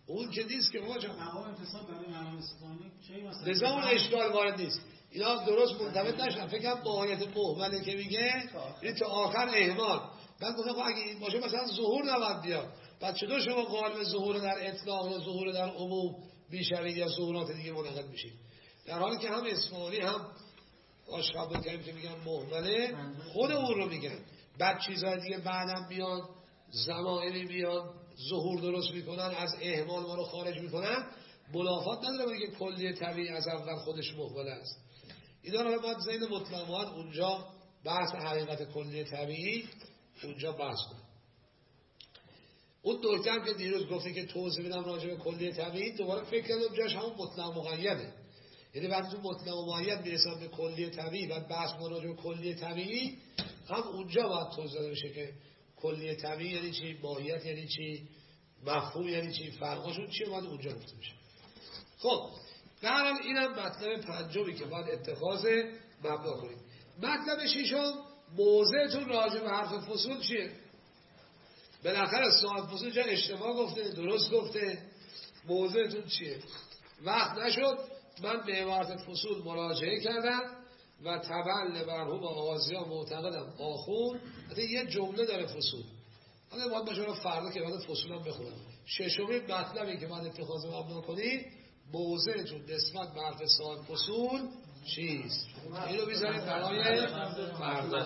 اون که نیست که ما مقام انتصاب برای مرام اصفهانی چه مثلا لذا اون اشکال وارد نیست. اینا درست مرتبط نشن. فکر کنم ماهیت محمله که میگه این تا آخر اهمال. بعد گفتم اگه این باشه مثلا ظهور نباید بیاد. بعد چطور شما قائل ظهور در اطلاق یا ظهور در عموم بیشتری یا ظهورات دیگه منعقد میشید؟ در حالی که هم اصفهانی هم آشغال بکنیم که میگن محمله خود اون رو میگن. بعد چیزهای دیگه بعدم بیان زمائمی بیان ظهور درست میکنن از اهمال ما رو خارج میکنن. منافات نداره بگه کلیه طبیعی از اول خودش محمله است. اینا رو باید ذهن مطلقات اونجا بحث حقیقت کلیه طبیعی اونجا بحث کنه. اون نکته هم که دیروز گفتی که توضیح بدم راجع به کلیه طبیعی دوباره فکر کردم جاش همون مطلق مقیده. یعنی وقتی تو مطلق مقید میرسن به کلیه طبیعی و بحث ما راجع به کلیه طبیعی هم اونجا باید توضیح داده بشه که کلیه طبیعی یعنی چی، ماهیت یعنی چی، مفهوم یعنی چی، فرقاشون چیه، باید اونجا گفته بشه. خب در حال اینم مطلب پنجمی که باید اتخاذ مبنا کنید. مطلب ششم موضعتون راجع به حرف فصول چیه؟ بالاخره صاحب فصول جا اشتباه گفته درست گفته، موضعتون چیه؟ وقت نشد من به عبارت فصول مراجعه کردم و تبع مرحوم آغازی‌ها معتقدم آخون حتی یه جمله داره فصول. حالا باید باشه فردا که بعد فصول هم بخونم. ششمین مطلبی که باید اتخاذ مبنا کنید موضعتون نسبت به حرف صاحب فصول چیست؟ اینو بیزارید برای فردا.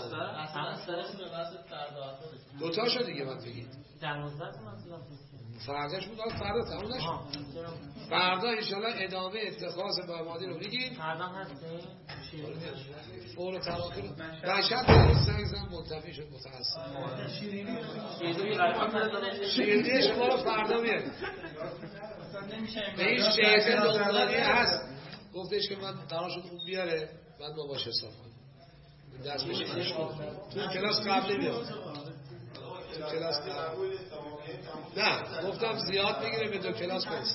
دوتا شد دیگه باید بگید. فرداش بود فردا تموم نشد. فردا انشالله ادامه اتخاذ مبانی رو بگید. فردا هستیم؟ فور تراخیر بشر به سنگ زن منتفی شد متاسف. شیرینی شما رو فردا میاد. به این شیخ لبنانی هست گفتش که من قرار شد اون بیاره بعد ما باش حساب کنیم. دست بشید تو کلاس قبلی بیاد. تو کلاس قبلی نه گفتم زیاد بگیره به دو کلاس برسید.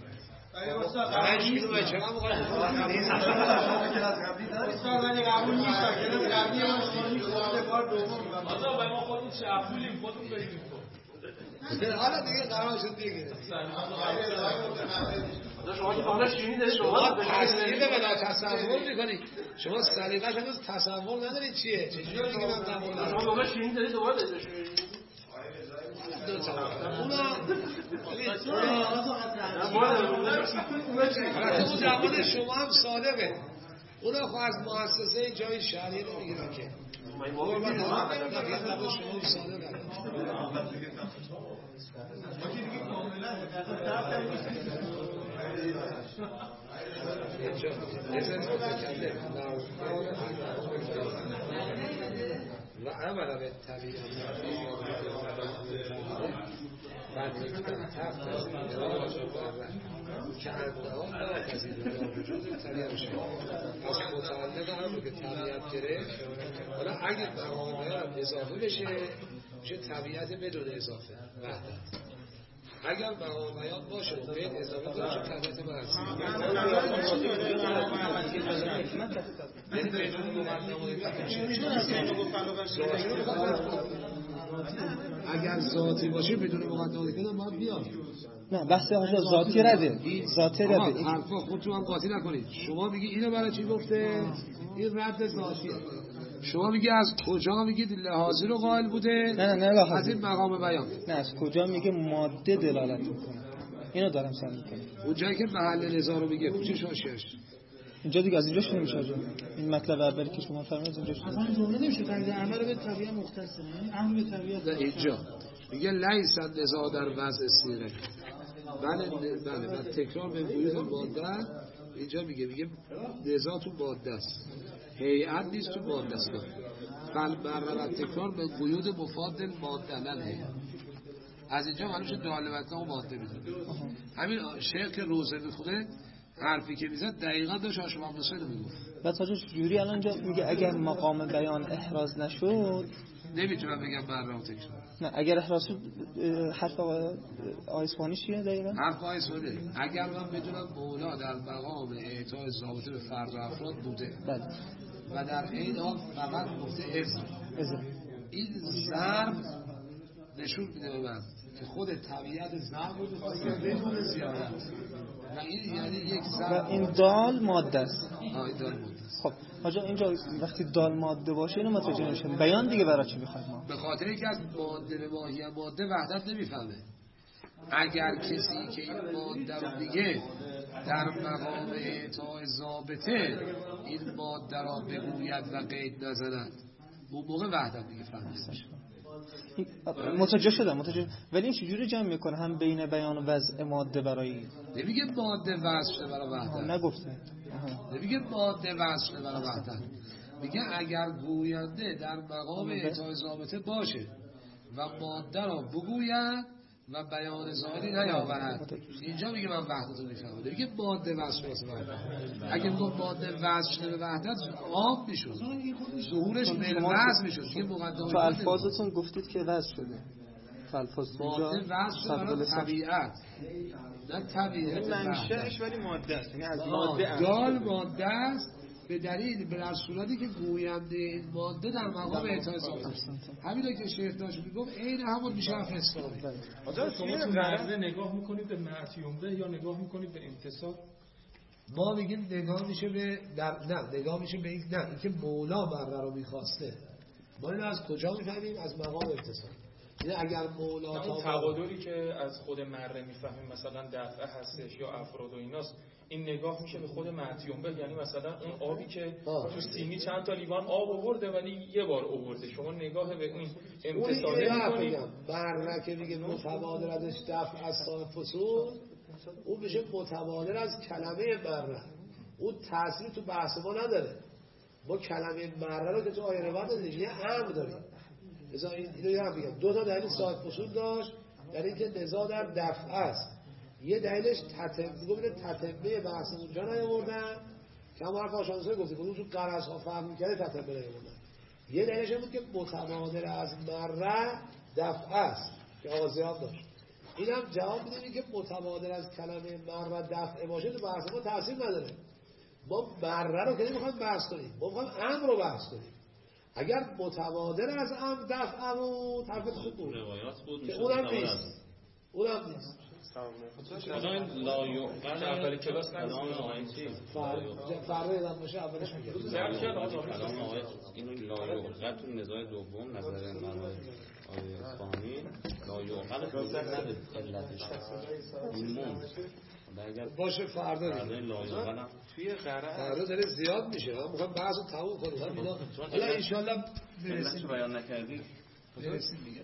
5 کیلو به چرا مقاله استاد ولی قبول نیست کلاس قبلی ما بار دوم آقا به ما خودمون چفولیم خودمون بریم حالا دیگه قرار شد بگیره. شما که حالا شیرینی دارید شما تصدیق بلا تصور میکنید. شما سلیقه‌اش هنوز تصور ندارید چیه؟ چجوری دیگه من قبول ندارم. شما واقعا شیرینی دارید دوباره دارید اون زمان شما هم صادقه. اونا خب از مؤسسه جای شهری نمیگیرن که شما هم صادقه. و عمل به طبیعت بعد تفت از اراج که اندهان لا تزید و وجود طبیعت شد از متعلق هم رو که طبیعت گرفت. حالا اگر مقام بیان اضافه بشه میشه طبیعت بدون اضافه وحدت. اگر مقام بیان باشه و بین اضافه کنه میشه طبیعت محضی. یعنی بدون مقدمه اگر ذاتی باشه بدون مقدمه کنم باید بیاد. نه بحث آجا ذاتی رده. ذاتی رده. حرفا خودتون هم قاطی نکنید. شما میگی اینو برای چی گفته؟ این رد ذاتیه. شما میگی از کجا میگید لحاظی رو قائل بوده؟ نه لحاظی. از این مقام بیان. نه از کجا میگه ماده دلالت میکنه. اینو دارم سعی میکنم. اونجایی که محل نزاع رو میگه کوچه شاشش. اینجا دیگه از اینجا شروع میشه آجا. این مطلب اولی که شما فرمودید اینجا شروع. اصلا جمله نمیشه تقدیر عمل به طبیعت مختصه. یعنی امر به طبیعت. نه اینجا میگه لیس النزاع در وضع سیره. بله بعد تکرار به وجود ماده. اینجا میگه نزاع تو ماده است. هیئت نیست تو ماده است. فالمرة تکرار به قیود مفاد ماده نه. از اینجا معلومه دالبتنا و ماده میدونه. همین شیخ که روزه میخونه حرفی که میزد دقیقاً داشت آشما مسئله میگفت. بعد تاجش جوری الان جا میگه اگر مقام بیان احراز نشد نمیتونم بگم مرة تکرار. نه اگر احراز شد حرف آیسفانی چیه دقیقاً؟ حرف آیسفانی اگر من بدونم مولا در مقام اعطای ضابطه به فرد و افراد بوده. بله. و در این حال فقط گفته اذن. این ضرب نشون میده به من که خود طبیعت ضرب رو میخواد بدون زیادت و این یعنی یک ضرب و این دال ماده است. این دال ماده است. خب حاجا اینجا وقتی دال ماده باشه اینو متوجه نمیشم بیان دیگه برای چی میخواید ما؟ به خاطر اینکه از ماده به ماهیت ماده وحدت نمیفهمه. اگر کسی که این ماده رو میگه در مقام اعطاء ضابطه این ماده را بگوید و قید نزند اون موقع وحدت دیگه فهمیده میشه. متوجه شدم. ولی این چجوری جمع میکنه هم بین بیان و وضع ماده برای نمیگه ماده وضع شده برای وحدت. نگفته. نمیگه ماده وضع شده برای وحدت. میگه اگر گوینده در مقام اعطاء ضابطه باشه و ماده را بگوید و بیان ظاهری نیاورد اینجا میگه من وحدت رو میفهمم. میگه ماده وضع شده برای وحدت. اگه میگه ماده وضع شده به وحدت عام میشد ظهورش بالوضع میشد. میگه مقدمه تو الفاظتون گفتید که وضع شده. الفاظ ماده وضع شده برای طبیعت نه طبیعت منشأش ولی ماده است. یعنی از ماده دال ماده است به دلیل به صورتی که گوینده این ماده در مقام اعطای ضابطه. همینه که شیخ داشت میگفت عین همون میشه حرف اسلامی. شما تو مرده نگاه میکنید به معتیومه یا نگاه میکنید به انتصاب؟ ما میگیم نگاه میشه به نگاه میشه به اینکه مولا مرده رو میخواسته. ما اینو از کجا میفهمیم؟ از مقام انتصاب. یعنی اگر مولا اون تعادلی که از خود مره میفهمیم مثلا دفعه هستش یا افراد و ایناست، این نگاه میشه به خود معتیومه. یعنی مثلا اون آبی که تو سینی چند تا لیوان آب آورده ولی یه بار آورده، شما نگاه به اون امتصاله میکنید. مره که میگه متبادر ازش دفع از صاحب فصول، اون میشه متبادر از کلمه مره. اون تأثیری تو بحث ما نداره. ما کلمه مره رو که تو آیه روایت داریم یه امر داریم. ازا اینو یاد بگم. دو تا دلیل صاحب فصول داشت در اینکه نزاع در دفع است. یه دلیلش تتمه بحث اونجا نیاوردن که هم حرف آشانسه گفتیم اون تو قرض ها فهم می‌کرده تتمه نیاوردن. یه دلیلش بود که متبادر از مره دفع است که آزیان داشت. این هم جواب میدونی که متبادر از کلمه مره دفع باشه تو بحث ما تاثیر نداره. ما مره رو که نمی‌خوایم بحث کنیم، ما می‌خوایم امر رو بحث کنیم. اگر متبادر از امر دفع بود حرفت خوب بود. روایات بود اونم نیست. حالا این لایوقت اول کلاس کلام آقای چی؟ فردا یادم باشه اولش میگم کلام آقای اینو لایوقت تو نزاع دوم نظر من آقای فاهمی لایوقت توضیح نده علتش این باشه فردا لایوقت توی فردا داره زیاد میشه. ما میخوایم بحثو تموم کنیم. حالا ان شاء الله برسیم بیان نکردی برسیم دیگه.